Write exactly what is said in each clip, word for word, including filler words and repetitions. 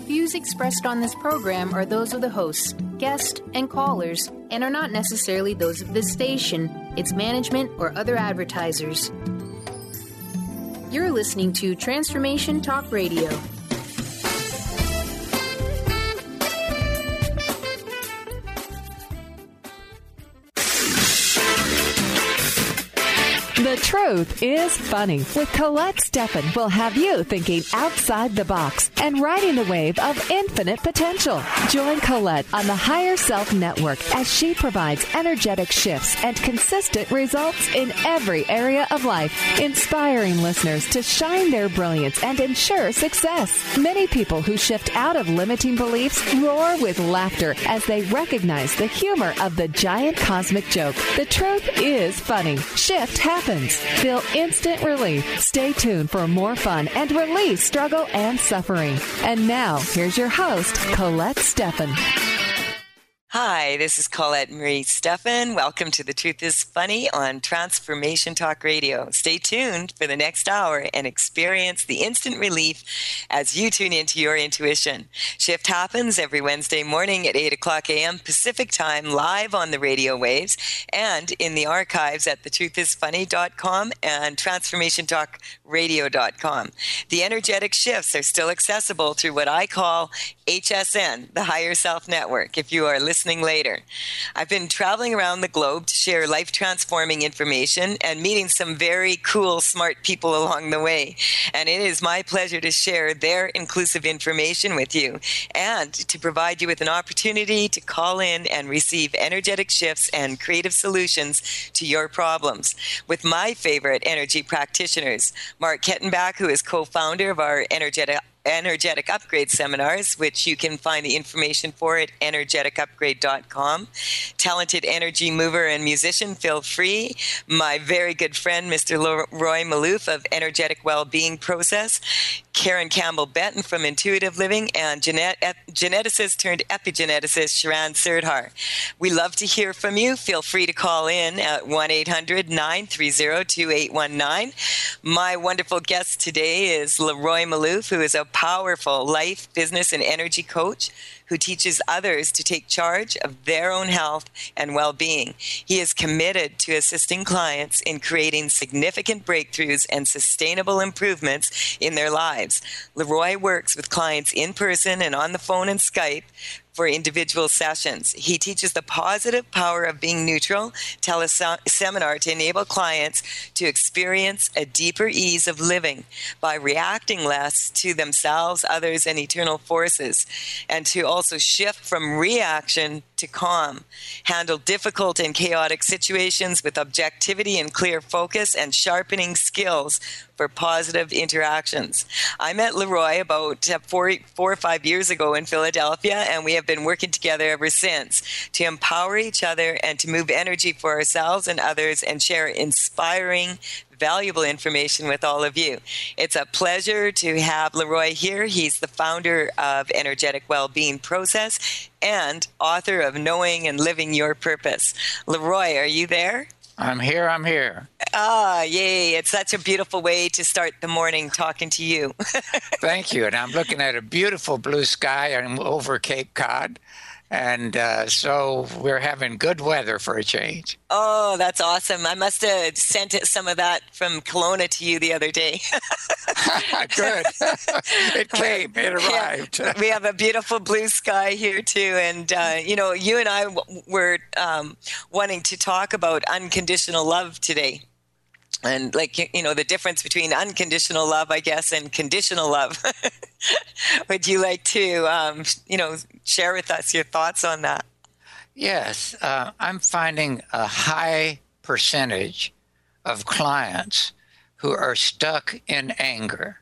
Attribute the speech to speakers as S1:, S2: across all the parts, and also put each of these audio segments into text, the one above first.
S1: views expressed on this program are those of the hosts, guests, and callers, and are not necessarily those of this station, its management, or other advertisers. You're listening to Transformation Talk Radio.
S2: The Truth is Funny with Colette Steffen will have you thinking outside the box and riding the wave of infinite potential. Join Colette on the Higher Self Network as she provides energetic shifts and consistent results in every area of life, inspiring listeners to shine their brilliance and ensure success. Many people who shift out of limiting beliefs roar with laughter as they recognize the humor of the giant cosmic joke. The truth is funny. Shift happens. Feel instant relief. Stay tuned for more fun and release struggle and suffering. And now, here's your host, Colette Steffen.
S3: Hi, this is Colette Marie Steffen. Welcome to The Truth is Funny on Transformation Talk Radio. Stay tuned for the next hour and experience the instant relief as you tune into your intuition. Shift happens every Wednesday morning at eight o'clock a.m. Pacific Time, live on the radio waves and in the archives at the truth is funny dot com and transformation talk radio dot com. The energetic shifts are still accessible through what I call H S N, the Higher Self Network, if you are listening later. I've been traveling around the globe to share life-transforming information and meeting some very cool, smart people along the way. And it is my pleasure to share their inclusive information with you and to provide you with an opportunity to call in and receive energetic shifts and creative solutions to your problems with my favorite energy practitioners, Mark Kettenbach, who is co-founder of our Energetic Energetic Upgrade seminars, which you can find the information for at energetic upgrade dot com. Talented energy mover and musician Phil Free, my very good friend Mister Roy Maloof of Energetic Wellbeing Process, Karen Campbell-Benton from Intuitive Living, and genet- geneticist turned epigeneticist Sharon Sirdhar. We love to hear from you. Feel free to call in at one eight hundred nine three zero two eight one nine. My wonderful guest today is Leroy Maloof, who is a powerful life, business, and energy coach who teaches others to take charge of their own health and well-being. He is committed to assisting clients in creating significant breakthroughs and sustainable improvements in their lives. Leroy works with clients in person and on the phone and Skype for individual sessions. He teaches the positive power of being neutral, teleseminar to enable clients to experience a deeper ease of living by reacting less to themselves, others, and eternal forces, and to also shift from reaction to calm, handle difficult and chaotic situations with objectivity and clear focus, and sharpening skills for positive interactions. I met Leroy about four, four or five years ago in Philadelphia, and we have been working together ever since to empower each other and to move energy for ourselves and others and share inspiring, valuable information with all of you. It's a pleasure to have Leroy here. He's the founder of Energetic Wellbeing Process and author of Knowing and Living Your Purpose. Leroy, are you there?
S4: I'm here, I'm here.
S3: Ah, yay. It's such a beautiful way to start the morning talking to you.
S4: Thank you. And I'm looking at a beautiful blue sky over Cape Cod. And uh, so we're having good weather for a change.
S3: Oh, that's awesome. I must have sent it, some of that from Kelowna to you the other day.
S4: Good. It came. It arrived.
S3: Yeah, we have a beautiful blue sky here, too. And, uh, you know, you and I w- were um, wanting to talk about unconditional love today. And like, you know, the difference between unconditional love, I guess, and conditional love. Would you like to, um, you know, share with us your thoughts on that?
S4: Yes. Uh, I'm finding a high percentage of clients who are stuck in anger.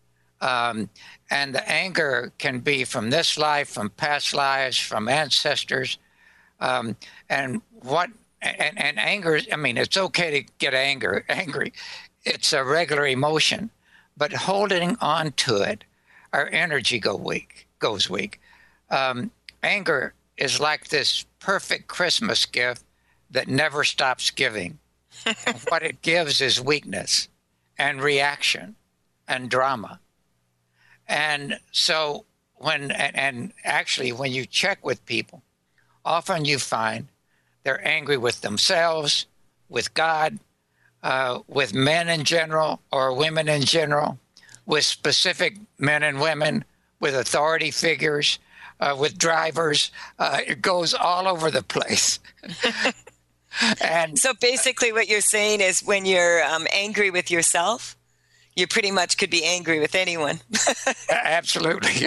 S4: Um, and the anger can be from this life, from past lives, from ancestors. Um, and what And, and anger, I mean, it's okay to get anger, angry. It's a regular emotion. But holding on to it, our energy go weak, goes weak. Um, anger is like this perfect Christmas gift that never stops giving. And what it gives is weakness and reaction and drama. And so when and, and actually when you check with people, often you find they're angry with themselves, with God, uh, with men in general or women in general, with specific men and women, with authority figures, uh, with drivers. Uh, it goes all over the place. And
S3: so basically what you're saying is when you're um, angry with yourself, you pretty much could be angry with anyone.
S4: Absolutely.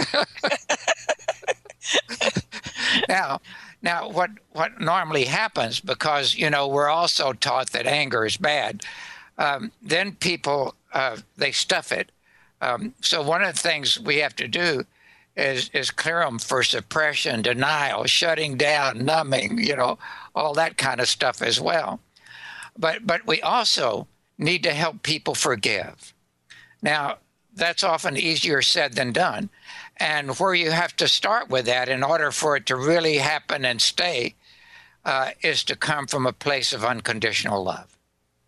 S4: now, now what, what normally happens, because, you know, we're also taught that anger is bad, um, then people, uh, they stuff it. Um, so one of the things we have to do is, is clear them for suppression, denial, shutting down, numbing, you know, all that kind of stuff as well. But but we also need to help people forgive. Now, that's often easier said than done. And where you have to start with that in order for it to really happen and stay uh, is to come from a place of unconditional love.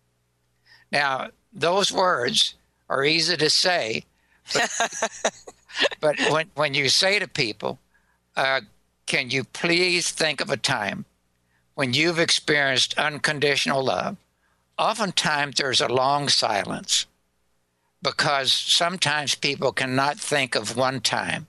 S4: Now, those words are easy to say, but, but when, when you say to people, uh, can you please think of a time when you've experienced unconditional love, oftentimes there's a long silence, because sometimes people cannot think of one time.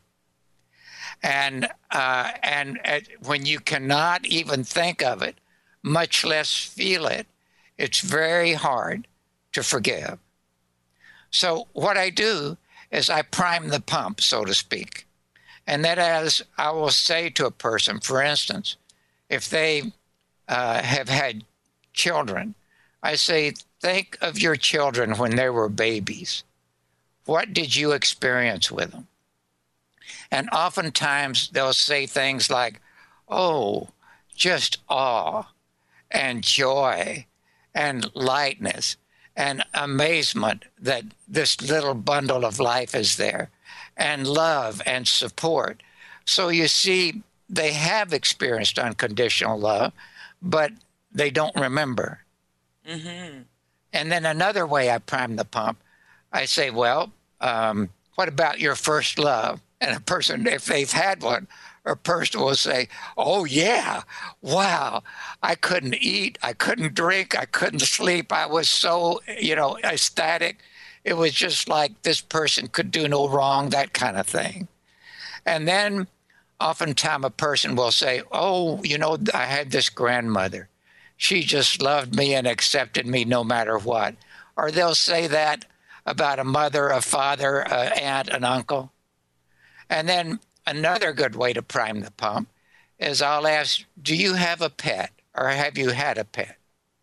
S4: And uh, and uh, when you cannot even think of it, much less feel it, it's very hard to forgive. So what I do is I prime the pump, so to speak. And that is, I will say to a person, for instance, if they uh, have had children, I say, think of your children when they were babies. What did you experience with them? And oftentimes they'll say things like, oh, just awe and joy and lightness and amazement that this little bundle of life is there, and love and support. So you see, they have experienced unconditional love, but they don't remember. Mm-hmm. And then another way I prime the pump, I say, well, um, what about your first love? And a person, if they've had one, a person will say, oh, yeah, wow, I couldn't eat, I couldn't drink, I couldn't sleep. I was so, you know, ecstatic. It was just like this person could do no wrong, that kind of thing. And then oftentimes a person will say, oh, you know, I had this grandmother. She just loved me and accepted me no matter what. Or they'll say that about a mother, a father, an aunt, an uncle. And then another good way to prime the pump is I'll ask, do you have a pet or have you had a pet?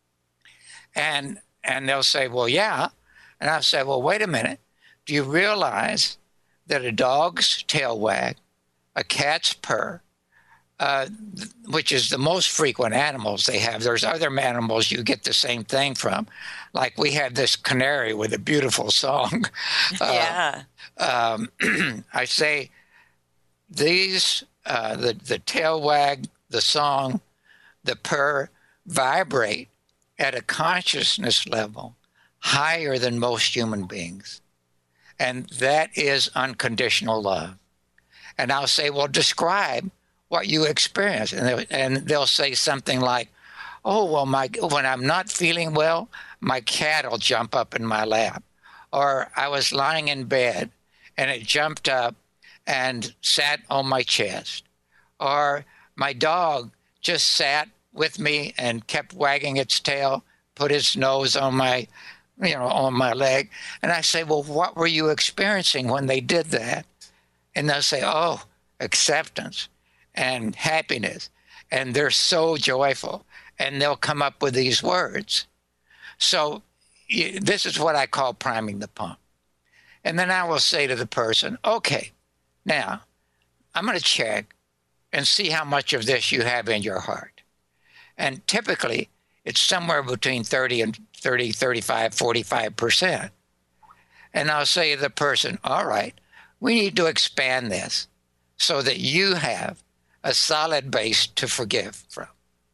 S4: And and they'll say, well, yeah. And I'll say, well, wait a minute. Do you realize that a dog's tail wag, a cat's purr, uh, th- which is the most frequent animals they have. There's other animals you get the same thing from. Like we have this canary with a beautiful song.
S3: Yeah.
S4: Uh, um, I say these, uh, the, the tail wag, the song, the purr, vibrate at a consciousness level higher than most human beings. And that is unconditional love. And I'll say, well, describe what you experience. And, they, and they'll say something like, oh, well, my when I'm not feeling well, my cat will jump up in my lap. Or I was lying in bed and it jumped up and sat on my chest. Or my dog just sat with me and kept wagging its tail, put its nose on my, you know, on my leg. And I say, well, what were you experiencing when they did that? And they'll say, oh, acceptance and happiness. And they're so joyful. And they'll come up with these words. So this is what I call priming the pump. And then I will say to the person, okay, now I'm going to check and see how much of this you have in your heart. And typically, it's somewhere between thirty and thirty, thirty-five, forty-five percent. And I'll say to the person, all right, we need to expand this so that you have a solid base to forgive from.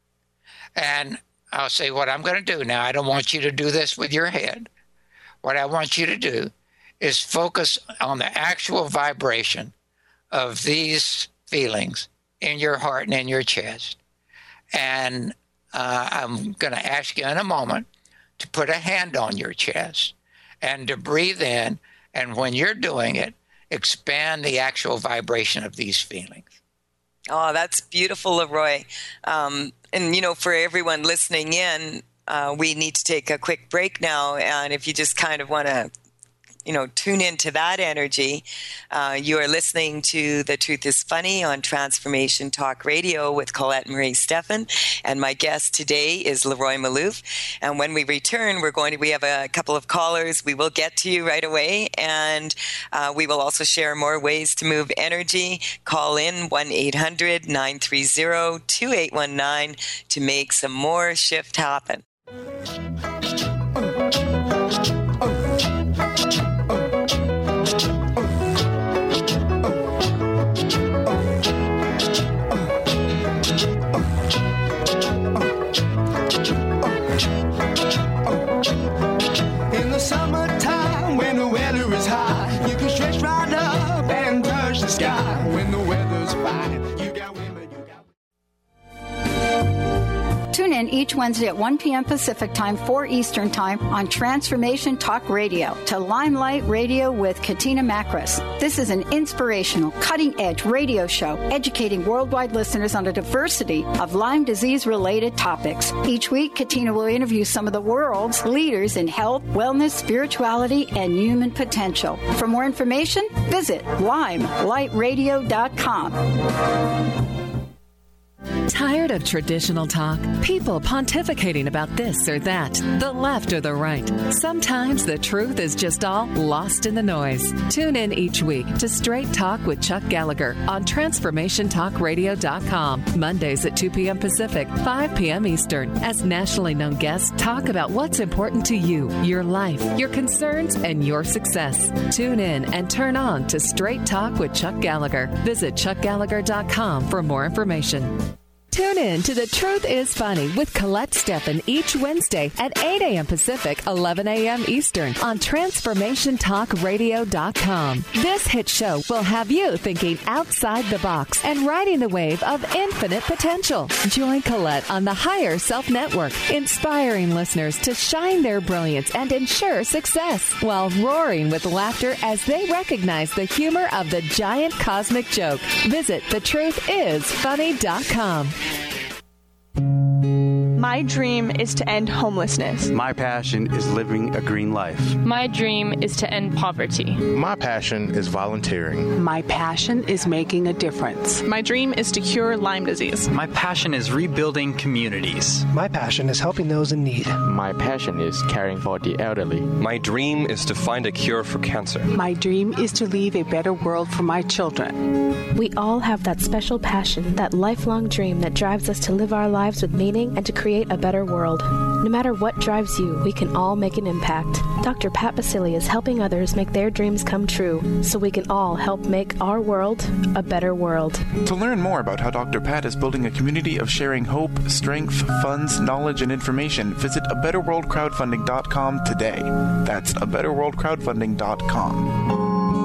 S4: And I'll say, what I'm going to do now, I don't want you to do this with your head. What I want you to do is focus on the actual vibration of these feelings in your heart and in your chest. And uh, I'm going to ask you in a moment to put a hand on your chest and to breathe in. And when you're doing it, expand the actual vibration of these feelings.
S3: Oh, that's beautiful, Leroy. Um, and, you know, for everyone listening in, uh, we need to take a quick break now. And if you just kind of want to, you know, tune into that energy, uh, you are listening to The Truth is Funny on Transformation Talk Radio with Colette Marie Steffen. And my guest today is Leroy Maloof. And when we return, we're going to, we have a couple of callers. We will get to you right away. And uh, we will also share more ways to move energy. Call in one eight hundred nine three zero two eight one nine to make some more shift happen.
S5: Summertime, when the weather is high, you can stretch right up and touch the sky. When the weather's fine, you got women, you got...
S6: Tune in each Wednesday at one p.m. Pacific Time, four Eastern Time on Transformation Talk Radio to Limelight Radio with Katina Makris. This is an inspirational, cutting-edge radio show educating worldwide listeners on a diversity of Lyme disease-related topics. Each week, Katina will interview some of the world's leaders in health, wellness, spirituality, and human potential. For more information, visit limelight radio dot com.
S2: Tired of traditional talk? People pontificating about this or that, the left or the right. Sometimes the truth is just all lost in the noise. Tune in each week to Straight Talk with Chuck Gallagher on transformation talk radio dot com. Mondays at two p.m. Pacific, five p.m. Eastern, as nationally known guests talk about what's important to you, your life, your concerns, and your success. Tune in and turn on to Straight Talk with Chuck Gallagher. Visit chuck gallagher dot com for more information. Tune in to The Truth is Funny with Colette Steffen each Wednesday at eight a.m. Pacific, eleven a.m. Eastern on transformation talk radio dot com. This hit show will have you thinking outside the box and riding the wave of infinite potential. Join Colette on the Higher Self Network, inspiring listeners to shine their brilliance and ensure success while roaring with laughter as they recognize the humor of the giant cosmic joke. Visit the truth is funny dot com.
S7: My dream is to end homelessness.
S8: My passion is living a green life.
S9: My dream is to end poverty.
S10: My passion is volunteering.
S11: My passion is making a difference.
S7: My dream is to cure Lyme disease.
S12: My passion is rebuilding communities.
S13: My passion is helping those in need.
S14: My passion is caring for the elderly.
S15: My dream is to find a cure for cancer.
S11: My dream is to leave a better world for my children.
S16: We all have that special passion, that lifelong dream that drives us to live our lives with meaning and to create a better world. No matter what drives you, we can all make an impact. Doctor Pat Baccili is helping others make their dreams come true, so we can all help make our world a better world.
S10: To learn more about how Doctor Pat is building a community of sharing hope, strength, funds, knowledge, and information, visit a better world crowdfunding dot com today. That's a better world crowdfunding dot com.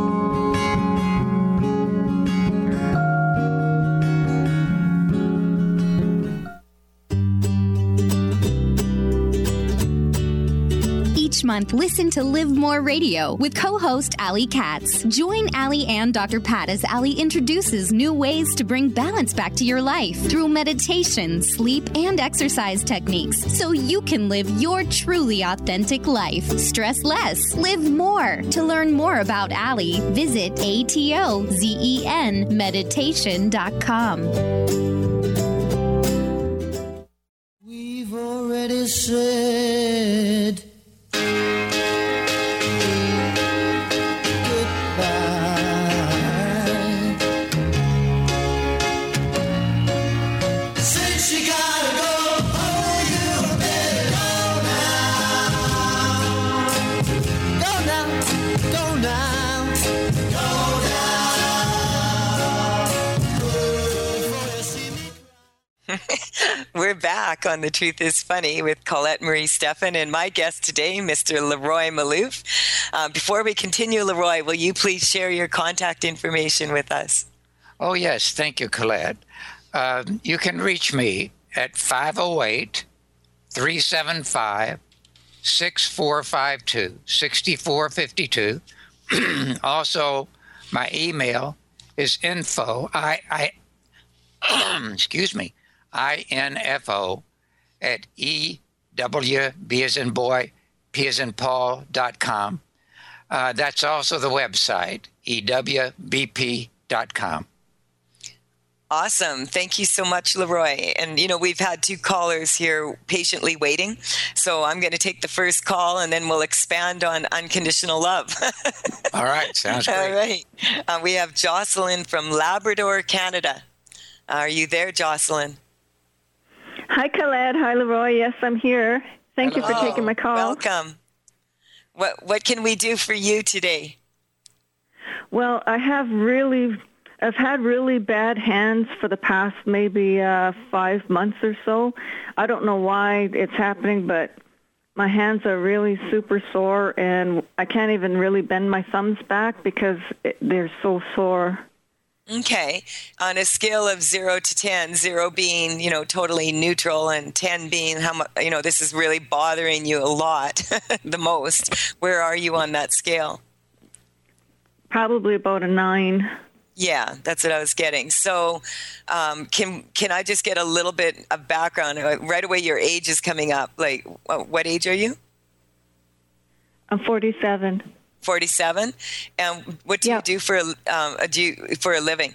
S17: Each month, listen to Live More Radio with co-host Allie Katz. Join Allie and Doctor Pat as Allie introduces new ways to bring balance back to your life through meditation, sleep, and exercise techniques so you can live your truly authentic life. Stress less, live more. To learn more about Allie, visit A T O Z E N meditation dot com.
S5: We've already said
S3: We're back on The Truth is Funny with Colette Marie Steffen and my guest today, Mister Leroy Maloof. Uh, before we continue, Leroy, will you please share your contact information with us?
S4: Oh, yes. Thank you, Colette. Uh, you can reach me at five oh eight, three seven five, six four five two, six four five two. Also, my email is info, I, I, excuse me, I N F O at E W, B as in boy, P as in Paul dot com. Uh, that's also the website, E W B P dot com.
S3: Awesome. Thank you so much, Leroy. And, you know, we've had two callers here patiently waiting. So I'm going to take the first call and then we'll expand on unconditional love.
S4: All right. Sounds great.
S3: All right. Uh, we have Jocelyn from Labrador, Canada. Are you there, Jocelyn?
S18: Hi, Colette. Hi, Leroy. Yes, I'm here. Thank Hello. you for taking my call.
S3: Welcome. What, what can we do for you today?
S18: Well, I have really... I've had really bad hands for the past maybe uh, five months or so. I don't know why it's happening, but my hands are really super sore, and I can't even really bend my thumbs back because it, they're so sore.
S3: Okay. On a scale of zero to ten, zero being, you know, totally neutral, and ten being how much, you know, this is really bothering you a lot, the most. Where are you on that scale?
S18: Probably about a nine.
S3: Yeah, that's what I was getting. So um, can can I just get a little bit of background? Right away, your age is coming up. Like, what age are you?
S18: I'm forty-seven.
S3: forty-seven? And what do yeah. you do for, um, do you, for a living?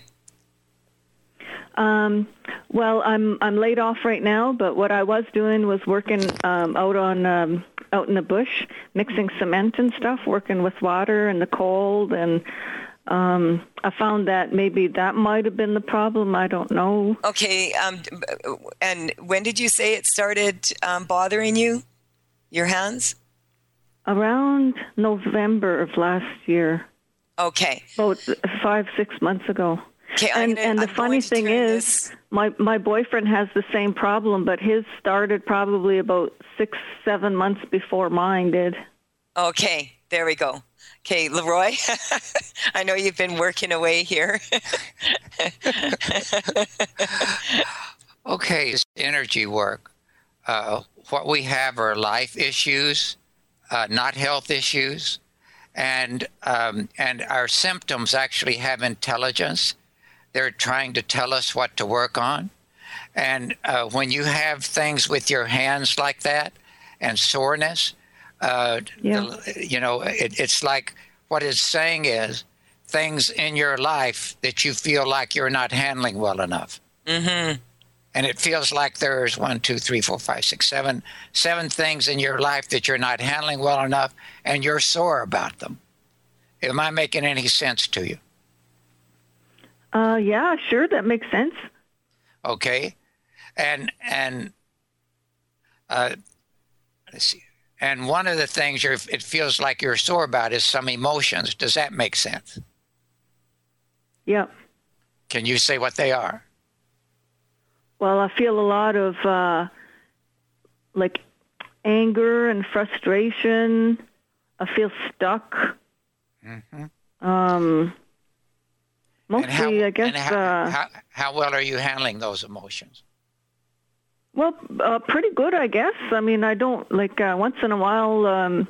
S18: Um, well, I'm I'm laid off right now, but what I was doing was working um, out on um, out in the bush, mixing cement and stuff, working with water and the cold, and Um, I found that maybe that might have been the problem. I don't know.
S3: Okay. Um, and when did you say it started um, bothering you, your hands?
S18: Around November of last year.
S3: Okay.
S18: About five, six months ago.
S3: Okay,
S18: and
S3: gonna,
S18: and the
S3: I'm
S18: funny thing is,
S3: this...
S18: my, my boyfriend has the same problem, but his started probably about six, seven months before mine did.
S3: Okay. There we go. Okay, Leroy, I know you've been working away here.
S4: Okay, energy work. Uh, what we have are life issues, uh, not health issues, and um, and our symptoms actually have intelligence. They're trying to tell us what to work on. And uh, when you have things with your hands like that and soreness, Uh, yeah. you know, it, it's like what it's saying is things in your life that you feel like you're not handling well enough.
S3: Mm-hmm.
S4: And it feels like there's one, two, three, four, five, six, seven, seven things in your life that you're not handling well enough, and you're sore about them. Am I making any sense to you?
S18: Uh, yeah, sure, that makes sense.
S4: Okay, and and uh, let's see. And one of the things you're, it feels like you're sore about is some emotions. Does that make sense?
S18: Yep.
S4: Can you say what they are?
S18: Well, I feel a lot of uh, like anger and frustration. I feel stuck.
S4: Mm-hmm.
S18: Um, mostly,
S4: how,
S18: I guess.
S4: How,
S18: uh,
S4: how, how well are you handling those emotions?
S18: Well, uh, pretty good, I guess. I mean, I don't, like, uh, once in a while, um,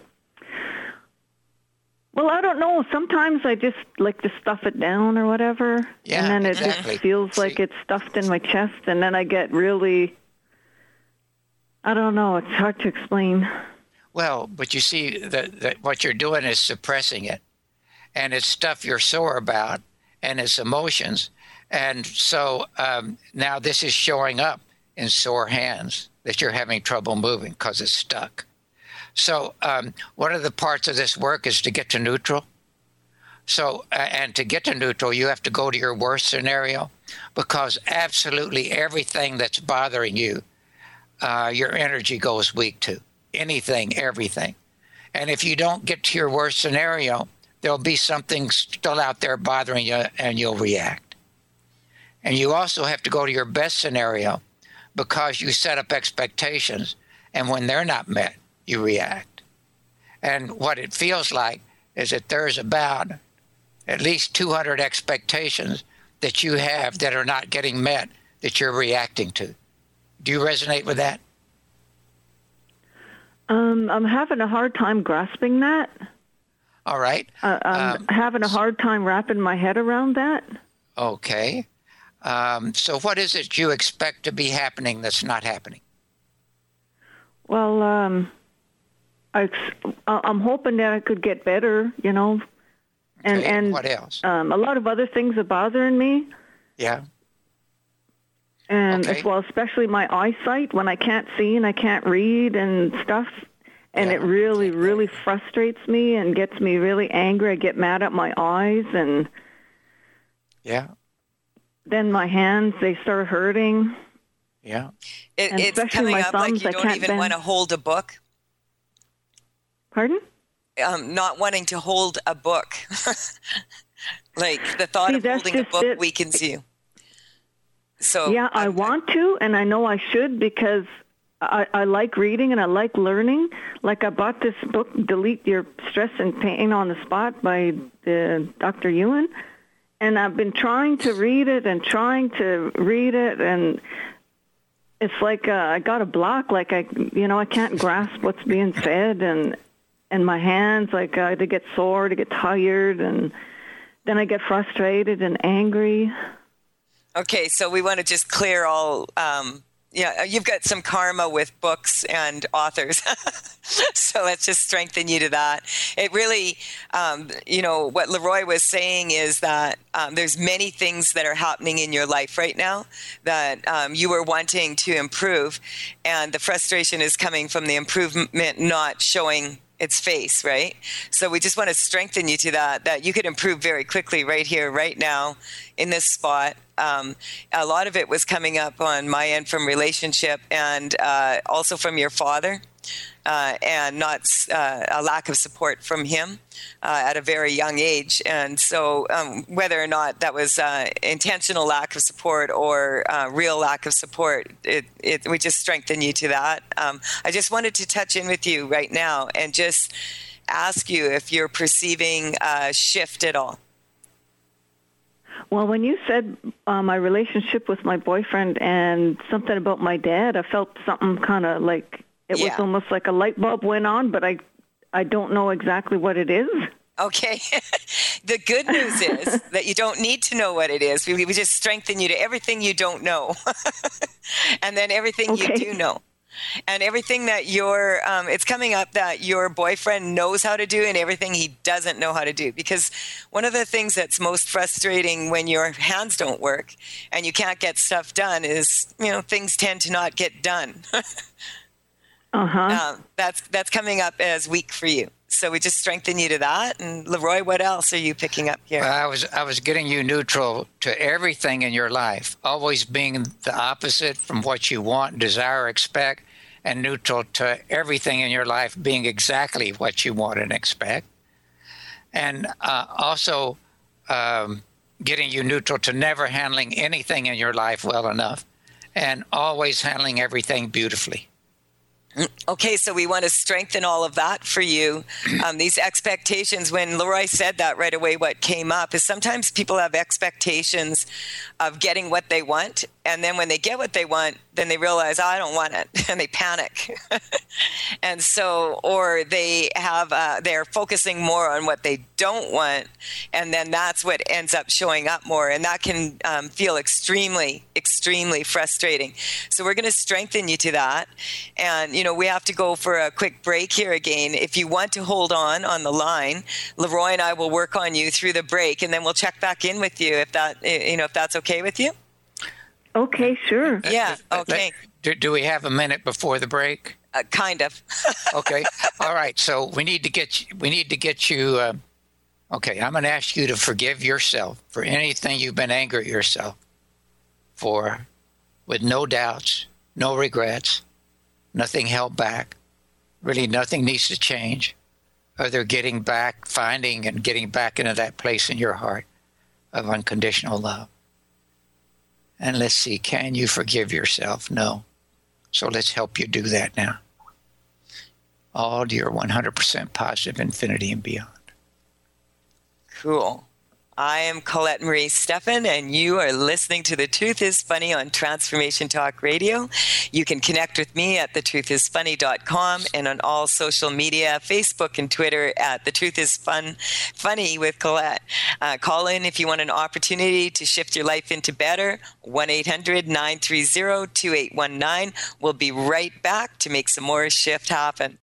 S18: well, I don't know. Sometimes I just like to stuff it down or whatever.
S4: Yeah,
S18: and then it
S4: exactly.
S18: just feels like
S4: See.
S18: it's stuffed in my chest, and then I get really, I don't know, it's hard to explain.
S4: Well, but you see, that, that what you're doing is suppressing it. And it's stuff you're sore about, and it's emotions. And so um, now this is showing up in sore hands that you're having trouble moving because it's stuck. So um, one of the parts of this work is to get to neutral. So, uh, and to get to neutral, you have to go to your worst scenario, because absolutely everything that's bothering you, uh, your energy goes weak to. Anything, everything. And if you don't get to your worst scenario, there'll be something still out there bothering you, and you'll react. And you also have to go to your best scenario, because you set up expectations, and when they're not met, you react. And what it feels like is that there's about at least two hundred expectations that you have that are not getting met that you're reacting to. Do you resonate with that?
S18: Um, I'm having a hard time grasping that.
S4: All right.
S18: Uh, I'm um, having a hard time wrapping my head around that.
S4: Okay. Um, so what is it you expect to be happening that's not happening?
S18: Well, um, I, I'm hoping that I could get better, you know. And,
S4: okay.
S18: and
S4: what else?
S18: Um, a lot of other things are bothering me.
S4: Yeah.
S18: And
S4: okay.
S18: as well, especially my eyesight, when I can't see and I can't read and stuff. And yeah. it really, really frustrates me and gets me really angry. I get mad at my eyes, and
S4: yeah.
S18: then my hands, they start hurting.
S4: Yeah.
S3: It, it's coming up
S18: thumbs,
S3: like you don't even bend. want to hold a book.
S18: Pardon?
S3: Um, not wanting to hold a book. Like the thought
S18: See,
S3: of holding a book
S18: it.
S3: weakens you. So
S18: yeah, I
S3: I'm,
S18: want to, and I know I should, because I, I like reading and I like learning. Like I bought this book, Delete Your Stress and Pain on the Spot by uh, Doctor Ewan, and I've been trying to read it and trying to read it, and it's like uh, I got a block. Like I, you know, I can't grasp what's being said, and and my hands, like uh, they get sore, they get tired, and then I get frustrated and angry.
S3: Okay, so we want to just clear all. Um, yeah, you've got some karma with books and authors, so let's just strengthen you to that. It really, um, you know, what Leroy was saying is that um, there's many things that are happening in your life right now that um, you were wanting to improve, and the frustration is coming from the improvement not showing its face, right? So we just want to strengthen you to that, that you could improve very quickly right here, right now, in this spot. Um, a lot of it was coming up on my end from relationship and uh, also from your father, uh, and not uh, a lack of support from him uh, at a very young age. And so um, whether or not that was uh, intentional lack of support or uh, real lack of support, it, it we just strengthen you to that. Um, I just wanted to touch in with you right now and just ask you if you're perceiving a shift at all.
S18: Well, when you said uh, my relationship with my boyfriend and something about my dad, I felt something kind of like it yeah. was almost like a light bulb went on, but I, I don't know exactly what it is.
S3: Okay. The good news is that you don't need to know what it is. We, we just strengthen you to everything you don't know, and then everything okay. you do know. And everything that your, um, it's coming up that your boyfriend knows how to do and everything he doesn't know how to do. Because one of the things that's most frustrating when your hands don't work and you can't get stuff done is, you know, things tend to not get done.
S18: uh-huh.
S3: Um, that's, that's coming up as weak for you. So we just strengthen you to that. And Leroy, what else are you picking up here?
S4: Well, I was I was getting you neutral to everything in your life, always being the opposite from what you want, desire, expect, and neutral to everything in your life being exactly what you want and expect. And uh, also um, getting you neutral to never handling anything in your life well enough and always handling everything beautifully.
S3: Okay, so we want to strengthen all of that for you. Um, these expectations, when Leroy said that right away, what came up is sometimes people have expectations of getting what they want. And then when they get what they want, then they realize, oh, I don't want it. And they panic. And so, or they have, uh, they're focusing more on what they don't want. And then that's what ends up showing up more. And that can um, feel extremely, extremely frustrating. So we're going to strengthen you to that. And, you know, we have to go for a quick break here again. If you want to hold on on the line, Leroy and I will work on you through the break, and then we'll check back in with you if that, you know, if that's okay with you.
S18: Okay, sure.
S3: Yeah, okay.
S4: Do, do we have a minute before the break?
S3: Uh, kind of.
S4: Okay. All right. So we need to get you, we need to get you. Uh, okay. I'm going to ask you to forgive yourself for anything you've been angry at yourself for, with no doubts, no regrets, nothing held back. Really, nothing needs to change. Other getting back, finding and getting back into that place in your heart of unconditional love. And let's see, can you forgive yourself? No. So let's help you do that now. All to your one hundred percent positive infinity and beyond.
S3: Cool. I am Colette Marie Steffen, and you are listening to The Truth is Funny on Transformation Talk Radio. You can connect with me at the truth is funny dot com and on all social media, Facebook and Twitter at The Truth is Fun, Funny with Colette. Uh, call in if you want an opportunity to shift your life into better, one eight hundred nine three zero two eight one nine. We'll be right back to make some more shift happen.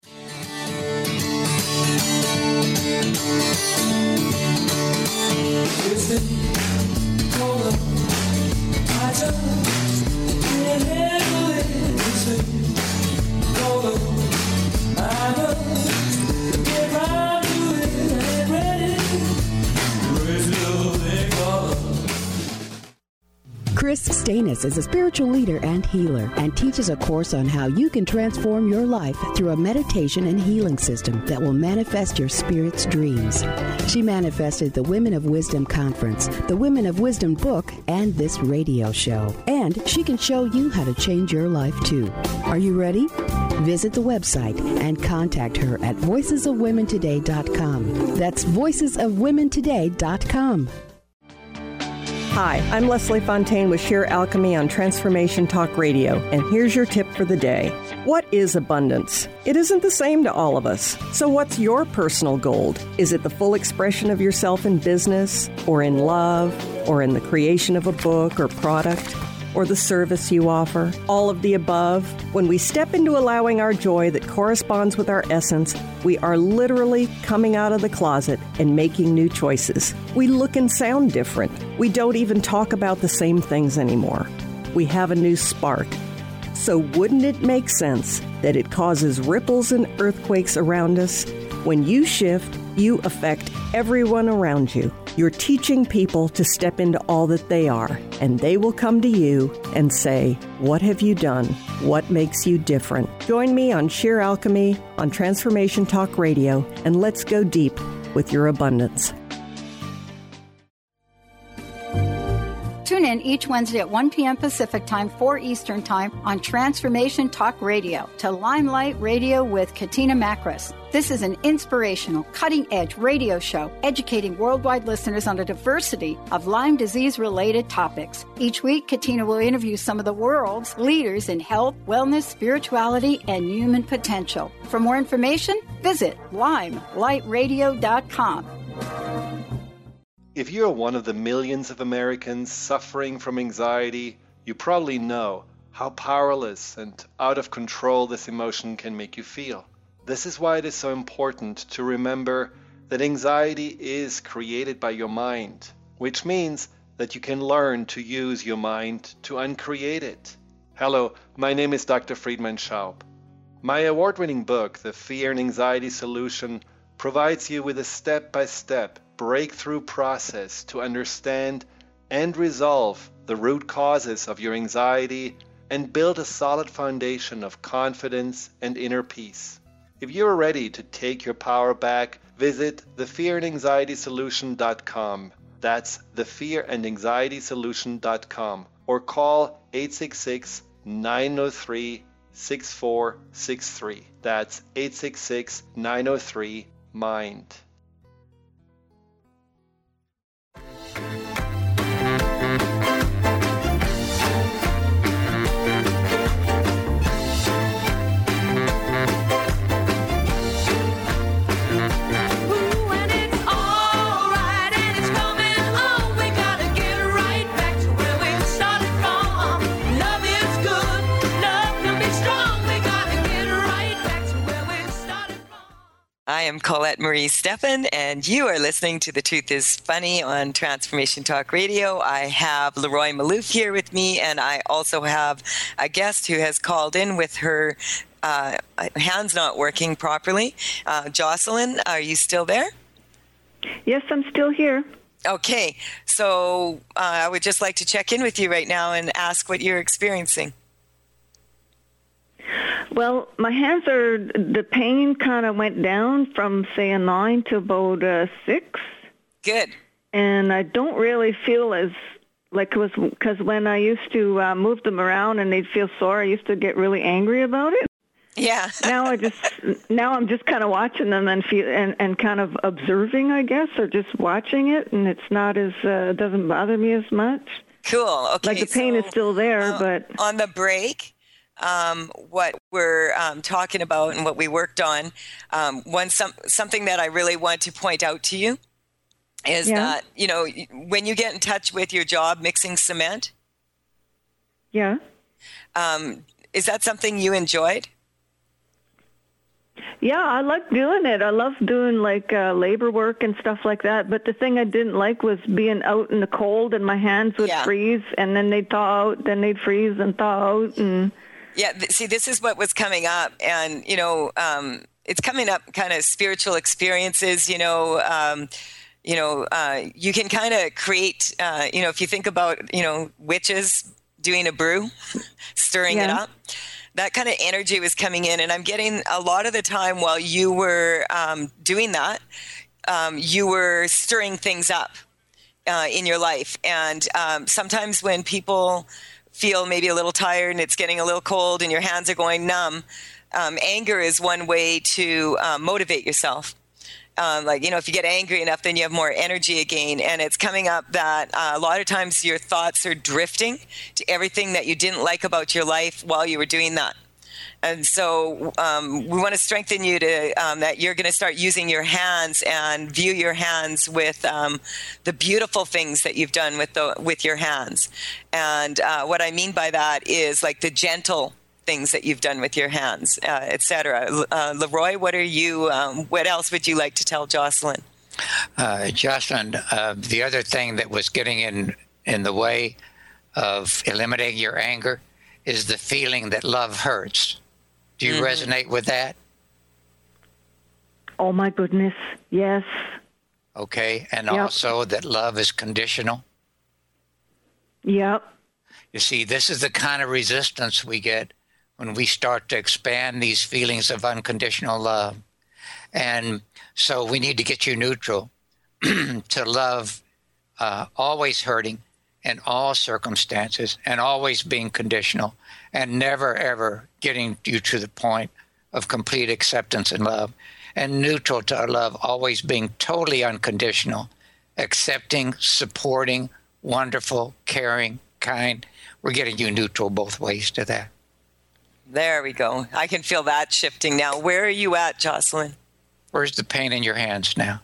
S19: Chris Stanis is a spiritual leader and healer and teaches a course on how you can transform your life through a meditation and healing system that will manifest your spirit's dreams. She manifested the Women of Wisdom Conference, the Women of Wisdom book, and this radio show. And she can show you how to change your life too. Are you ready? Visit the website and contact her at voices of women today dot com. That's voices of women today dot com.
S20: Hi, I'm Leslie Fontaine with Sheer Alchemy on Transformation Talk Radio, and here's your tip for the day. What is abundance? It isn't the same to all of us. So what's your personal gold? Is it the full expression of yourself in business, or in love, or in the creation of a book or product, or the service you offer? All of the above? When we step into allowing our joy that corresponds with our essence, we are literally coming out of the closet and making new choices. We look and sound different. We don't even talk about the same things anymore. We have a new spark. So wouldn't it make sense that it causes ripples and earthquakes around us? When you shift, you affect everyone around you. You're teaching people to step into all that they are, and they will come to you and say, "What have you done? What makes you different?" Join me on Sheer Alchemy on Transformation Talk Radio, and let's go deep with your abundance.
S6: Tune in each Wednesday at one p.m. Pacific Time, four Eastern Time on Transformation Talk Radio to Limelight Radio with Katina Makris. This is an inspirational, cutting-edge radio show educating worldwide listeners on a diversity of Lyme disease-related topics. Each week, Katina will interview some of the world's leaders in health, wellness, spirituality, and human potential. For more information, visit limelight radio dot com.
S21: If you're one of the millions of Americans suffering from anxiety, you probably know how powerless and out of control this emotion can make you feel. This is why it is so important to remember that anxiety is created by your mind, which means that you can learn to use your mind to uncreate it. Hello, my name is Doctor Friedemann Schaub. My award-winning book, The Fear and Anxiety Solution, provides you with a step-by-step breakthrough process to understand and resolve the root causes of your anxiety and build a solid foundation of confidence and inner peace. If you're ready to take your power back, visit the fear and anxiety solution dot com. That's the fear and anxiety solution dot com, or call eight six six, nine zero three, six four six three. That's eight six six, nine zero three, MIND.
S3: I am Colette Marie Steffen, and you are listening to The Truth is Funny on Transformation Talk Radio. I have Leroy Maloof here with me, and I also have a guest who has called in with her uh, hands not working properly. Uh, Jocelyn, are you still there?
S18: Yes, I'm still here.
S3: Okay, so uh, I would just like to check in with you right now and ask what you're experiencing.
S18: Well, my hands are, the pain kind of went down from, say, a nine to about a six.
S3: Good.
S18: And I don't really feel as, like it was, because when I used to uh, move them around and they'd feel sore, I used to get really angry about it.
S3: Yeah.
S18: now I just now I'm just kind of watching them and feel and, and kind of observing, I guess, or just watching it, and it's not as uh, doesn't bother me as much.
S3: Cool. Okay.
S18: Like the pain
S3: so,
S18: is still there,
S3: uh,
S18: but
S3: on the break, um, what we're um, talking about and what we worked on, um, one some something that I really want to point out to you is
S18: Yeah.
S3: that you know when you get in touch with your job mixing cement,
S18: yeah.
S3: um, is that something you enjoyed?
S18: Yeah, I like doing it. I love doing like uh, labor work and stuff like that. But the thing I didn't like was being out in the cold and my hands would
S3: Yeah.
S18: freeze and then they'd thaw out, then they'd freeze and thaw out. And
S3: Yeah, th- see, this is what was coming up, and you know, um, it's coming up kind of spiritual experiences. You know, um, you know, uh, you can kind of create. Uh, you know, if you think about, you know, witches doing a brew, stirring it
S18: Yeah.
S3: up, that kind of energy was coming in, and I'm getting a lot of the time while you were um, doing that, um, you were stirring things up uh, in your life, and um, sometimes when people feel maybe a little tired and it's getting a little cold and your hands are going numb, um, anger is one way to um, motivate yourself. Um, like, you know, if you get angry enough, then you have more energy again. And it's coming up that uh, a lot of times your thoughts are drifting to everything that you didn't like about your life while you were doing that. And so um, we want to strengthen you to um, that you're going to start using your hands and view your hands with um, the beautiful things that you've done with the with your hands. And uh, what I mean by that is like the gentle things that you've done with your hands, uh, et cetera. Uh, Leroy, what are you? Um, what else would you like to tell Jocelyn?
S4: Uh, Jocelyn, uh, the other thing that was getting in in the way of eliminating your anger is the feeling that love hurts. Do you mm-hmm. resonate with that?
S18: Oh, my goodness. Yes.
S4: Okay. And
S18: Yep.
S4: also that love is conditional.
S18: Yep.
S4: You see, this is the kind of resistance we get when we start to expand these feelings of unconditional love. And so we need to get you neutral to love uh, always hurting in all circumstances and always being conditional and never, ever getting you to the point of complete acceptance and love, and neutral to love always being totally unconditional, accepting, supporting, wonderful, caring, kind. We're getting you neutral both ways to that.
S3: There we go. I can feel that shifting now. Where are you at, Jocelyn?
S4: Where's the pain in your hands now?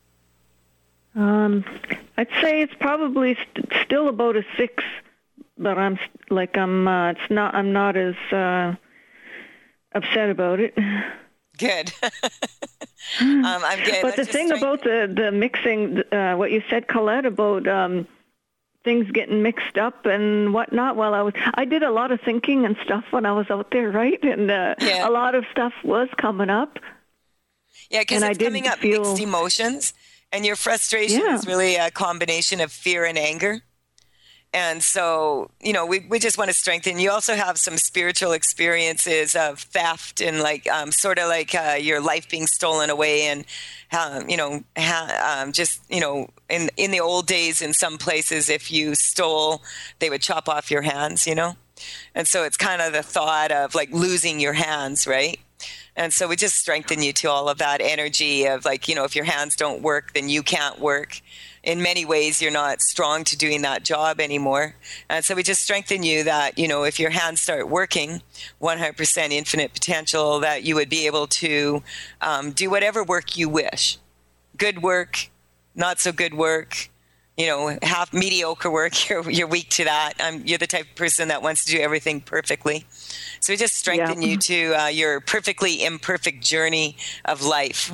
S18: Um, I'd say it's probably st- still about a six, but I'm st- like I'm. Uh, it's not. I'm not as uh, upset about it.
S3: Good. um, I'm good.
S18: But the
S3: Let's
S18: thing
S3: just
S18: about the the mixing, uh, what you said, Colette, about um, things getting mixed up and whatnot. Well, I was. I did a lot of thinking and stuff when I was out there, right? And uh,
S3: Yeah.
S18: a lot of stuff was coming up.
S3: Yeah, because
S18: And I
S3: it's coming
S18: didn't
S3: up
S18: feel-
S3: mixed emotions, and your frustration
S18: Yeah.
S3: is really a combination of fear and anger. And so, you know, we, we just want to strengthen. You also have some spiritual experiences of theft and like um, sort of like uh, your life being stolen away, and um, you know, ha- um, just you know, in in the old days, in some places, if you stole, they would chop off your hands. You know, and so it's kind of the thought of like losing your hands, right? And so we just strengthen you to all of that energy of like, you know, if your hands don't work, then you can't work. In many ways, you're not strong to doing that job anymore. And so we just strengthen you that, you know, if your hands start working, one hundred percent infinite potential, that you would be able to um, do whatever work you wish. Good work, not so good work, you know, half mediocre work, you're, you're weak to that. Um, you're the type of person that wants to do everything perfectly. So we just strengthen
S18: Yeah.
S3: you to uh, your perfectly imperfect journey of life.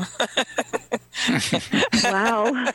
S18: Wow.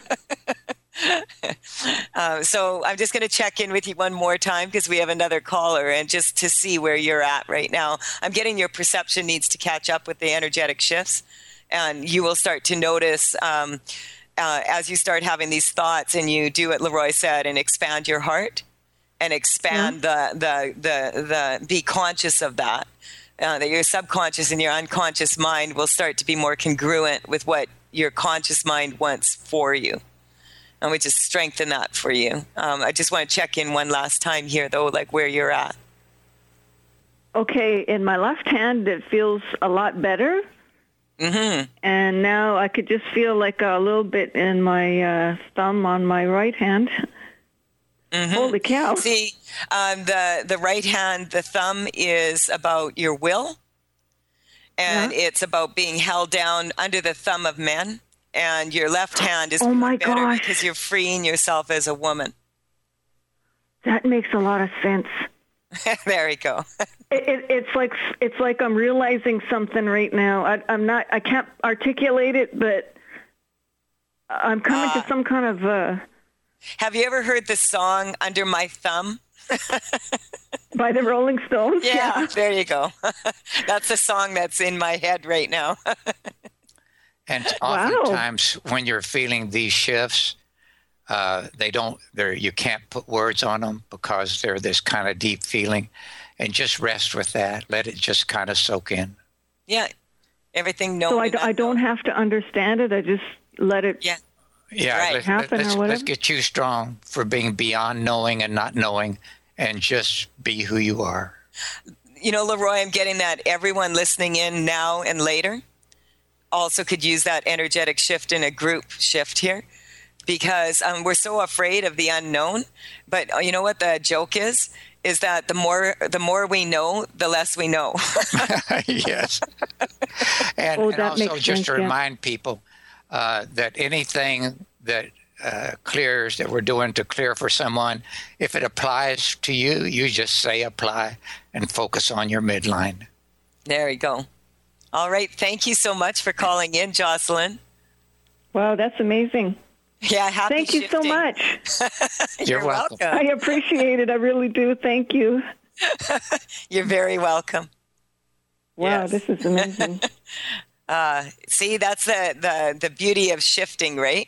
S3: Uh, so I'm just going to check in with you one more time because we have another caller, and just to see where you're at right now. I'm getting your perception needs to catch up with the energetic shifts, and you will start to notice um, uh, as you start having these thoughts and you do what Leroy said and expand your heart and expand the, the, the, the, be conscious of that, uh, that your subconscious and your unconscious mind will start to be more congruent with what your conscious mind wants for you. And we just strengthen that for you. Um, I just want to check in one last time here, though, like where you're at.
S18: okay, in my left hand, it feels a lot better.
S3: Mm-hmm.
S18: And now I could just feel like a little bit in my uh, thumb on my right hand.
S3: Mm-hmm.
S18: Holy cow.
S3: See, um, the, the right hand, the thumb is about your will, and yeah. it's about being held down under the thumb of men. And your left hand is
S18: oh my
S3: better
S18: gosh.
S3: because you're freeing yourself as a woman.
S18: That makes a lot of sense.
S3: There you go.
S18: it, it, it's like it's like I'm realizing something right now. I, I'm not. I can't articulate it, but I'm coming uh, to some kind of. Uh,
S3: have you ever heard the song "Under My Thumb"?
S18: By the Rolling Stones.
S3: Yeah,
S18: yeah.
S3: There you go. That's a song that's in my head right now.
S4: And oftentimes, wow. when you're feeling these shifts, uh, they don't. They're you can't put words on them because they're this kind of deep feeling, and just rest with that. Let it just kind of soak in.
S3: Yeah, everything. Known
S18: so I, d- I don't have to understand it. I just let it.
S3: Yeah,
S4: yeah.
S3: Right.
S4: Let's,
S18: happen
S4: let's,
S18: or whatever.
S4: Let's get you strong for being beyond knowing and not knowing, and just be who you are.
S3: You know, Leroy, I'm getting that everyone listening in now and later also could use that energetic shift in a group shift here, because um, we're so afraid of the unknown. But uh, you know what the joke is? Is that the more the more we know, the less we know.
S4: Yes. And,
S18: oh,
S4: and
S18: that
S4: also
S18: makes
S4: just
S18: sense,
S4: to
S18: yeah.
S4: remind people uh, that anything that uh, clears, that we're doing to clear for someone, if it applies to you, you just say apply and focus on your midline.
S3: There you go. All right. Thank you so much for calling in, Jocelyn.
S18: Wow, that's amazing.
S3: Yeah, happy
S18: Thank you
S3: shifting.
S18: so much.
S3: You're,
S4: You're welcome.
S3: welcome.
S18: I appreciate it. I really do. Thank you.
S3: You're very welcome.
S18: Wow,
S3: yes.
S18: This is amazing.
S3: uh, see, that's the, the, the beauty of shifting, right?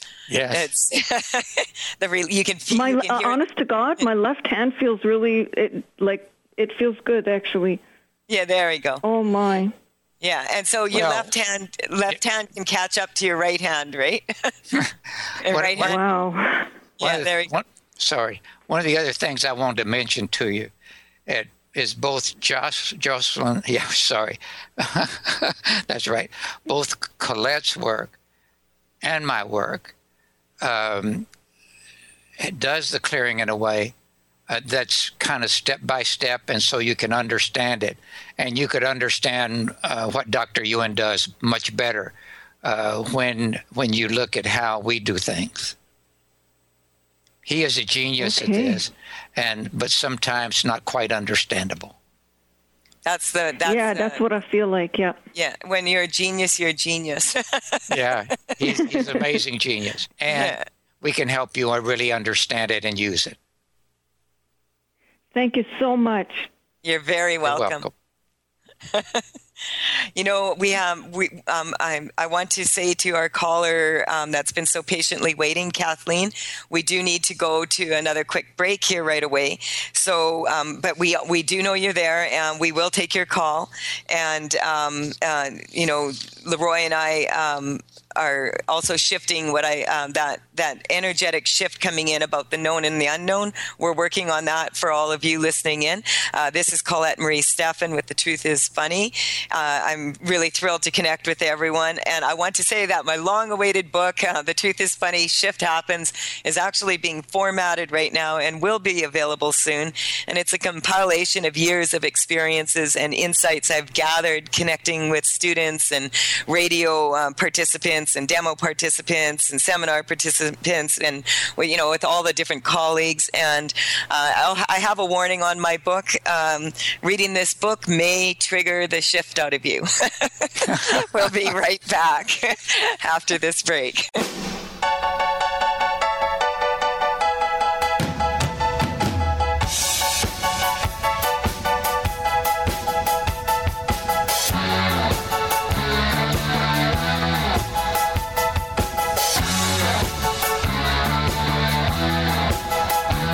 S4: Yes.
S3: It's the re- you can feel.
S18: My,
S3: you can
S18: uh,
S3: hear
S18: honest to God, my left hand feels really it, like it feels good actually.
S3: Yeah, there you go.
S18: Oh my.
S3: Yeah, and so your
S4: well,
S3: left hand left hand can catch up to your right hand, right?
S4: what,
S3: right
S4: what,
S3: hand.
S18: Wow.
S3: Yeah,
S4: the,
S3: there you go.
S4: one, sorry. One of the other things I wanted to mention to you it, is both Josh, Jocelyn, yeah, sorry. That's right. Both Colette's work and my work um, it does the clearing in a way Uh, that's kind of step by step, and so you can understand it. And you could understand uh, what Doctor Ewan does much better uh, when when you look at how we do things. He is a genius
S18: okay.
S4: at this, and but sometimes not quite understandable.
S3: That's the that's
S18: yeah.
S3: the,
S18: That's what I feel like. Yeah.
S3: Yeah, when you're a genius, you're a genius.
S4: Yeah, he's, he's an amazing genius, and
S3: Yeah.
S4: we can help you really understand it and use it.
S18: Thank you so much.
S3: You're very welcome.
S4: You're welcome.
S3: You know, we um we um I I want to say to our caller um, that's been so patiently waiting, Kathleen, we do need to go to another quick break here right away. So, um, but we we do know you're there, and we will take your call. And um, uh, you know, Leroy and I um, are also shifting what I um, that that energetic shift coming in about the known and the unknown. We're working on that for all of you listening in. Uh, this is Colette Marie Steffen with The Truth is Funny. Uh, I'm really thrilled to connect with everyone. And I want to say that my long-awaited book, uh, The Truth is Funny, Shift Happens, is actually being formatted right now and will be available soon. And it's a compilation of years of experiences and insights I've gathered connecting with students and radio um, participants and demo participants and seminar participants and, you know, with all the different colleagues. And uh, I'll, I have a warning on my book. Um, reading this book may trigger the shift out of you. We'll be right back after this break.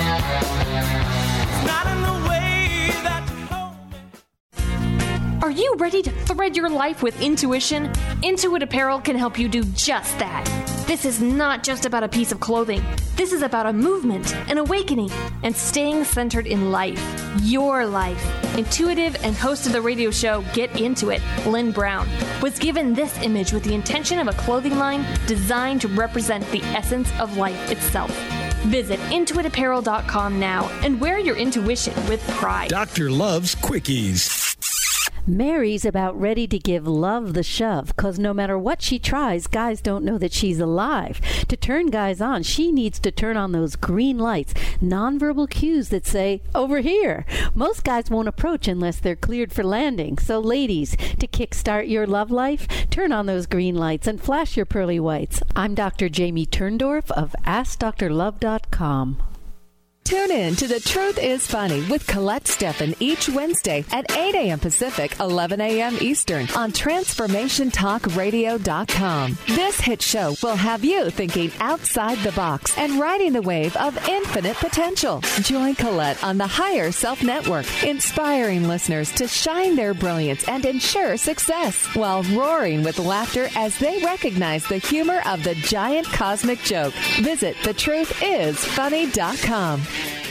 S1: Are you
S9: ready to thread your life with intuition? Intuit Apparel can help you do just that. This is not just about a piece of clothing. This is about a movement, an awakening, and staying centered in life. Your life. Intuitive and host of the radio show Get Into It, Lynn Brown, was given this image with the intention of a clothing line designed to represent the essence of life itself. Visit intuit apparel dot com now and wear your intuition with pride.
S1: Doctor loves quickies.
S22: Mary's about ready to give love the shove, because no matter what she tries, guys don't know that she's alive. To turn guys on, she needs to turn on those green lights, nonverbal cues that say, over here. Most guys won't approach unless they're cleared for landing. So ladies, to kickstart your love life, turn on those green lights and flash your pearly whites. I'm Doctor Jamie Turndorf of ask dr love dot com.
S2: Tune in to The Truth is Funny with Colette Steffen each Wednesday at eight a.m. Pacific, eleven a.m. Eastern on transformation talk radio dot com. This hit show will have you thinking outside the box and riding the wave of infinite potential. Join Colette on the Higher Self Network, inspiring listeners to shine their brilliance and ensure success while roaring with laughter as they recognize the humor of the giant cosmic joke. Visit the truth is funny dot com.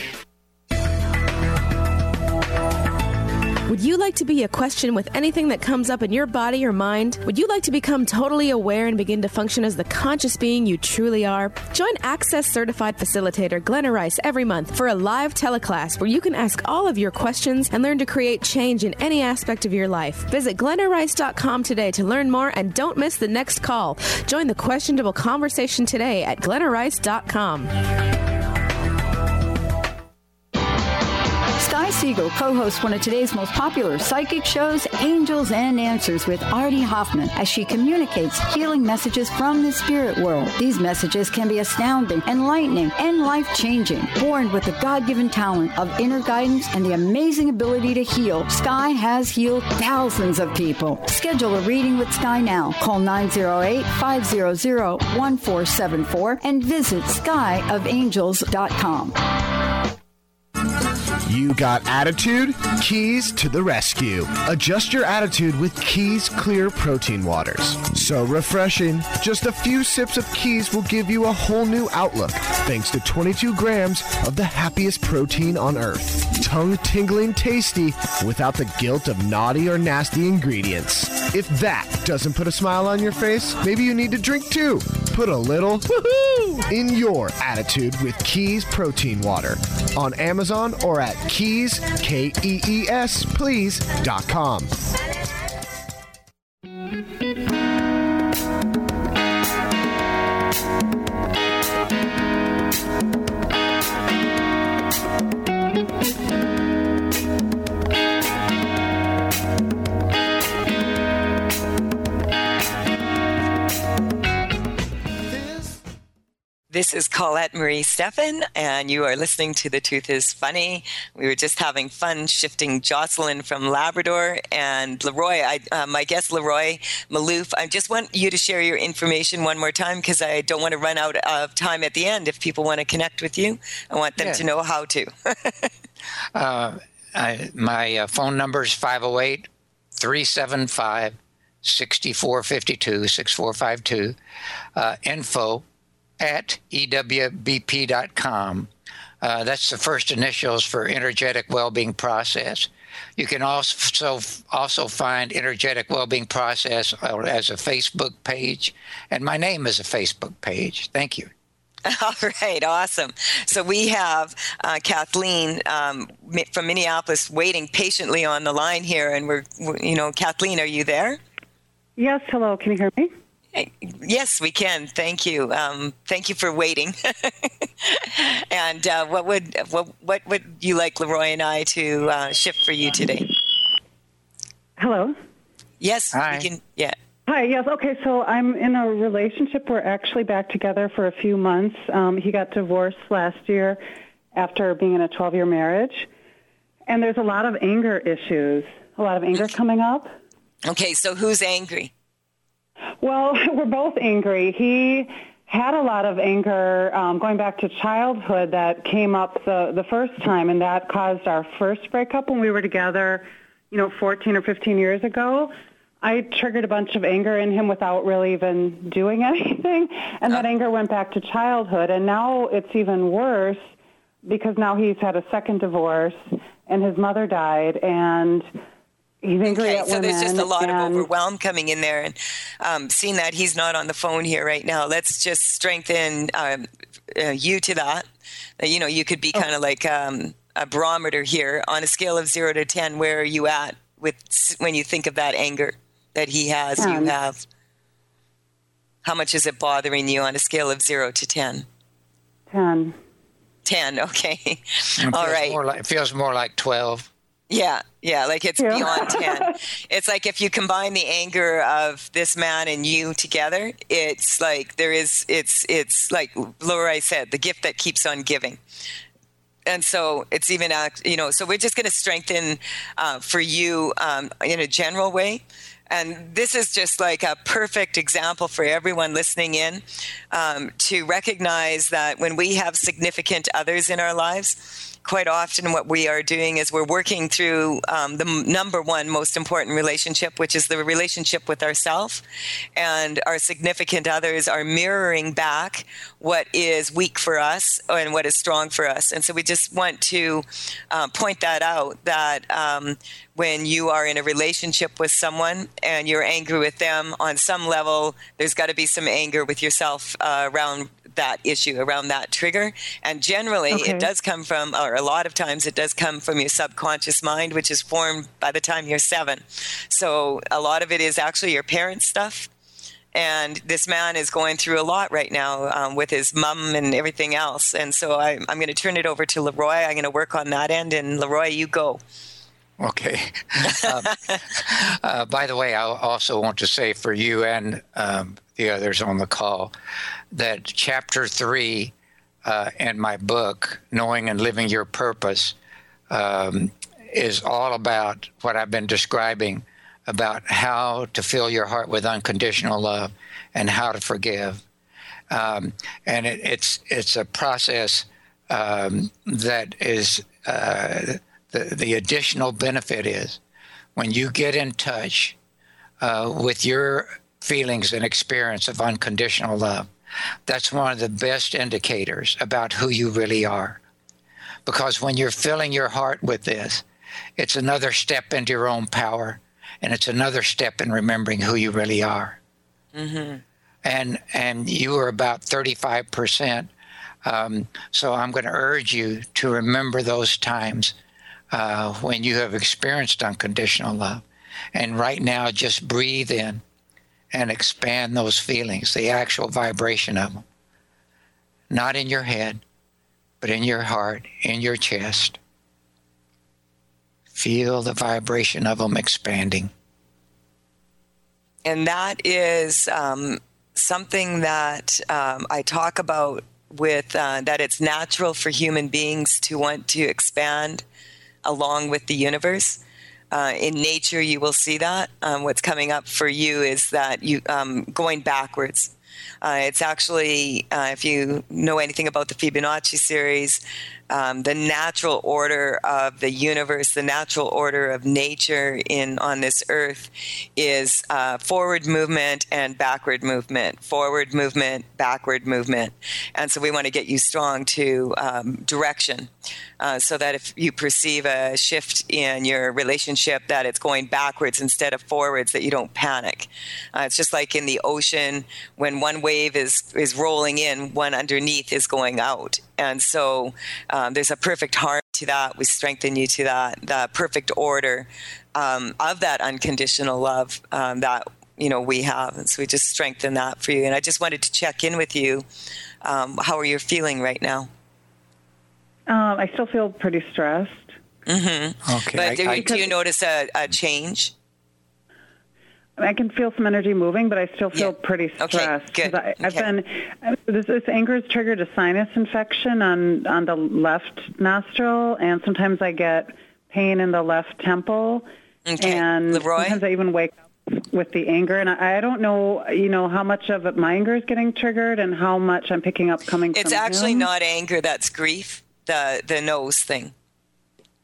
S23: Would you like to be a question with anything that comes up in your body or mind? Would you like to become totally aware and begin to function as the conscious being you truly are? Join Access Certified Facilitator Glenna Rice every month for a live teleclass where you can ask all of your questions and learn to create change in any aspect of your life. Visit glenna rice dot com today to learn more and don't miss the next call. Join the questionable conversation today at glenna rice dot com.
S6: Sky Siegel co-hosts one of today's most popular psychic shows, Angels and Answers, with Artie Hoffman, as she communicates healing messages from the spirit world. These messages can be astounding, enlightening, and life-changing. Born with the God-given talent of inner guidance and the amazing ability to heal, Sky has healed thousands of people. Schedule a reading with Sky now. Call nine oh eight, five hundred, one four seven four and visit sky of angels dot com.
S1: You got attitude? Keys to the rescue. Adjust your attitude with Keys Clear Protein Waters. So refreshing. Just a few sips of Keys will give you a whole new outlook thanks to twenty-two grams of the happiest protein on earth. Tongue-tingling tasty without the guilt of naughty or nasty ingredients. If that doesn't put a smile on your face, maybe you need to drink too. Put a little woohoo in your attitude with Keys Protein Water on Amazon or at Keys, K E E S, please, dot com.
S3: This is Colette Marie Steffen, and you are listening to The Truth is Funny. We were just having fun shifting Jocelyn from Labrador and Leroy. I, uh, my guest, Leroy Maloof. I just want you to share your information one more time because I don't want to run out of time at the end. If people want to connect with you, I want them yeah. to know how to.
S4: uh, I, my uh, phone number is five oh eight, three seven five, six four five two, six four five two. Uh, info at E W B P dot com. Uh, that's the first initials for Energetic Wellbeing Process. You can also also find Energetic Wellbeing Process as a Facebook page, and my name is a Facebook page. Thank you.
S3: All right, awesome. So we have uh, Kathleen um, from Minneapolis waiting patiently on the line here, and we're, you know, Kathleen, are you there?
S24: Yes, hello. Can you hear me?
S3: Yes, we can. Thank you. Um, thank you for waiting. And uh, what would what what would you like Leroy and I to uh, shift for you today?
S24: Hello.
S3: Yes,
S4: Hi.
S3: we can. Yeah.
S24: Hi. Yes. Okay. So I'm in a relationship. We're actually back together for a few months. Um, he got divorced last year after being in a twelve-year marriage, and there's a lot of anger issues. A lot of anger coming up.
S3: Okay. So who's angry?
S24: Well, we're both angry. He had a lot of anger um, going back to childhood that came up the, the first time, and that caused our first breakup when we were together you know, fourteen or fifteen years ago, I triggered a bunch of anger in him without really even doing anything. And that anger went back to childhood. And now it's even worse because now he's had a second divorce and his mother died. And he's angry
S3: okay,
S24: at
S3: so
S24: women.
S3: There's just a lot
S24: and,
S3: of overwhelm coming in there. And um, seeing that he's not on the phone here right now, let's just strengthen um, uh, you to that. Uh, you know, you could be kind of like um, a barometer here. On a scale of zero to ten, where are you at with when you think of that anger that he has,
S24: ten.
S3: you have? How much is it bothering you on a scale of zero to ten?
S24: ten.
S3: ten, okay.
S4: It
S3: All
S4: feels
S3: right.
S4: More like, it feels more like twelve.
S3: Yeah, yeah, like it's
S24: Yeah.
S3: beyond ten. It's like if you combine the anger of this man and you together, it's like there is, it's, it's like Laura said, the gift that keeps on giving. And so it's even, you know, so we're just going to strengthen uh, for you um, in a general way. And this is just like a perfect example for everyone listening in um, to recognize that when we have significant others in our lives, quite often what we are doing is we're working through um, the m- number one most important relationship, which is the relationship with ourselves. And our significant others are mirroring back what is weak for us and what is strong for us. And so we just want to uh, point that out, that um, when you are in a relationship with someone and you're angry with them, on some level, there's got to be some anger with yourself uh, around that issue, around that trigger. And generally,
S24: Okay.
S3: it does come from, or a lot of times, it does come from your subconscious mind, which is formed by the time you're seven. So a lot of it is actually your parents' stuff. And this man is going through a lot right now um, with his mom and everything else. And so I, I'm going to turn it over to Leroy. I'm going to work on that end. And Leroy, you go.
S4: Okay. um, uh, by the way, I also want to say for you and um, the others on the call that chapter three uh, in my book, Knowing and Living Your Purpose, um, is all about what I've been describing about how to fill your heart with unconditional love and how to forgive. Um, and it, it's it's a process um, that is uh, the the additional benefit is when you get in touch uh, with your feelings and experience of unconditional love. That's one of the best indicators about who you really are. Because when you're filling your heart with this, it's another step into your own power, and it's another step in remembering who you really are. Mm-hmm. And and you are about thirty-five percent. Um, so I'm going to urge you to remember those times uh, when you have experienced unconditional love. And right now, just breathe in and expand those feelings, the actual vibration of them. Not in your head, but in your heart, in your chest. Feel the vibration of them expanding.
S3: And that is um, something that um, I talk about with uh, that it's natural for human beings to want to expand along with the universe. Uh, in nature, you will see that. Um, what's coming up for you is that you um, going backwards. Uh, it's actually, uh, if you know anything about the Fibonacci series, um, the natural order of the universe, the natural order of nature in on this earth is uh, forward movement and backward movement, forward movement, backward movement. And so we want to get you strong to um, direction uh, so that if you perceive a shift in your relationship that it's going backwards instead of forwards, that you don't panic. Uh, it's just like in the ocean, when one wave is, is rolling in, one underneath is going out. And so um, there's a perfect harmony to that. We strengthen you to that, the perfect order um, of that unconditional love um, that, you know, we have. And so we just strengthen that for you. And I just wanted to check in with you. Um, how are you feeling right now?
S24: Um, I still feel pretty stressed.
S3: Mm-hmm.
S4: Okay.
S3: But
S4: I,
S3: do,
S4: I,
S3: you, do you notice a, a change?
S24: I can feel some energy moving, but I still feel
S3: Yeah.
S24: pretty
S3: Okay,
S24: stressed.
S3: good.
S24: 'Cause I, I've
S3: Okay.
S24: been this, this anger has triggered a sinus infection on on the left nostril, and sometimes I get pain in the left temple.
S3: Okay.
S24: And
S3: Leroy?
S24: sometimes I even wake up with the anger, and I, I don't know, you know, how much of it my anger is getting triggered and how much I'm picking up coming
S3: It's
S24: from
S3: actually
S24: him.
S3: not anger, that's grief, the the nose thing.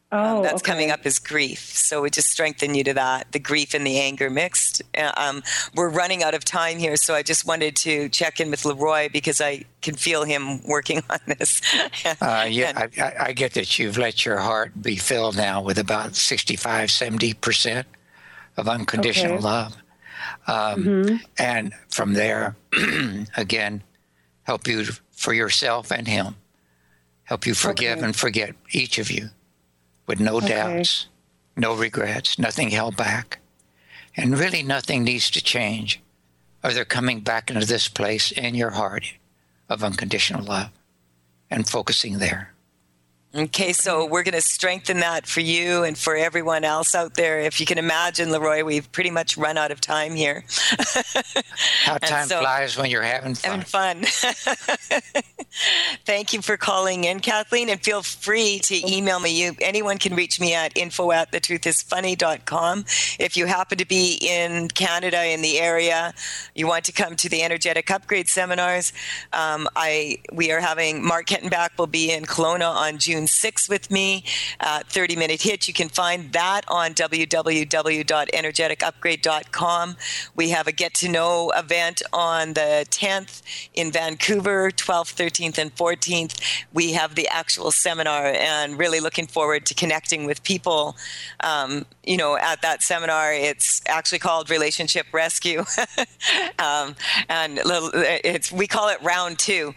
S24: Oh,
S3: um, that's
S24: okay.
S3: coming up as grief. So we just strengthen you to that, the grief and the anger mixed. Uh, um, we're running out of time here, so I just wanted to check in with Leroy because I can feel him working on this.
S4: uh, yeah, I, I, I get that you've let your heart be filled now with about sixty-five, seventy percent of unconditional
S24: Okay.
S4: love. Um,
S24: Mm-hmm.
S4: And from there, again, help you for yourself and him. Help you forgive
S24: Okay.
S4: and forget, each of you, with no
S24: Okay.
S4: doubts, no regrets, nothing held back. And really nothing needs to change, or they're coming back into this place in your heart of unconditional love and focusing there.
S3: Okay, so we're going to strengthen that for you and for everyone else out there. If you can imagine, Leroy, we've pretty much run out of time here.
S4: How time
S3: so,
S4: flies when you're having fun.
S3: Having fun. Thank you for calling in, Kathleen, and feel free to email me. You, anyone can reach me at info at the truth is funny dot com. If you happen to be in Canada, in the area, you want to come to the Energetic Upgrade Seminars, um, I we are having, Mark Kettenbach will be in Kelowna on June sixth with me, uh, thirty minute hit. You can find that on w w w dot energetic upgrade dot com. We have a get to know event on the tenth in Vancouver, twelfth, thirteenth, and fourteenth. We have the actual seminar, and really looking forward to connecting with people. Um, you know, at that seminar, it's actually called Relationship Rescue, um, and it's we call it round two.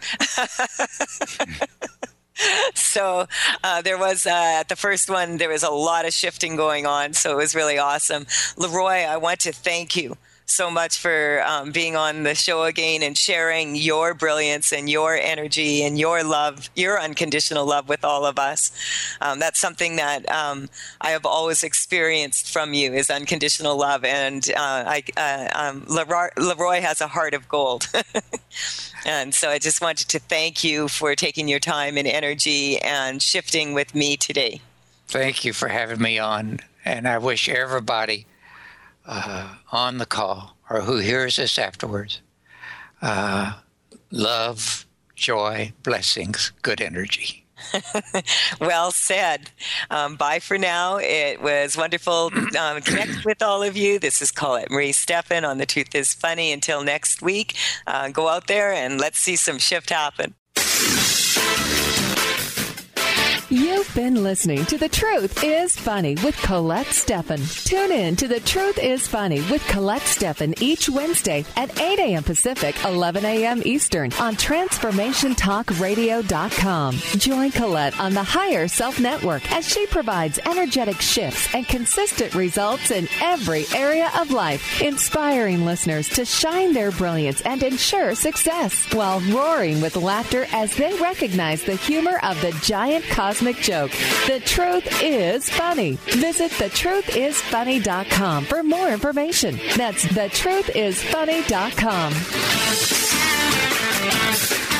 S3: So uh, there was, uh, at the first one, there was a lot of shifting going on, so it was really awesome. Leroy, I want to thank you so much for um, being on the show again and sharing your brilliance and your energy and your love, your unconditional love with all of us. Um, that's something that um, I have always experienced from you, is unconditional love. And uh, I, uh, um, Leroy, Leroy has a heart of gold. And so I just wanted to thank you for taking your time and energy and shifting with me today.
S4: Thank you for having me on. And I wish everybody uh, on the call or who hears this afterwards, uh, love, joy, blessings, good energy.
S3: Well said. Um, bye for now. It was wonderful um, connect with all of you. This is Colette Marie Stephan on The Truth is Funny. Until next week, uh, go out there and let's see some shift happen.
S2: You've been listening to The Truth is Funny with Colette Stephan. Tune in to The Truth is Funny with Colette Stephan each Wednesday at eight a.m. Pacific, eleven a.m. Eastern on transformation talk radio dot com. Join Colette on the Higher Self Network as she provides energetic shifts and consistent results in every area of life, inspiring listeners to shine their brilliance and ensure success while roaring with laughter as they recognize the humor of the giant cosmic joke. The Truth is Funny. Visit the truth is funny dot com for more information. That's the truth is funny dot com.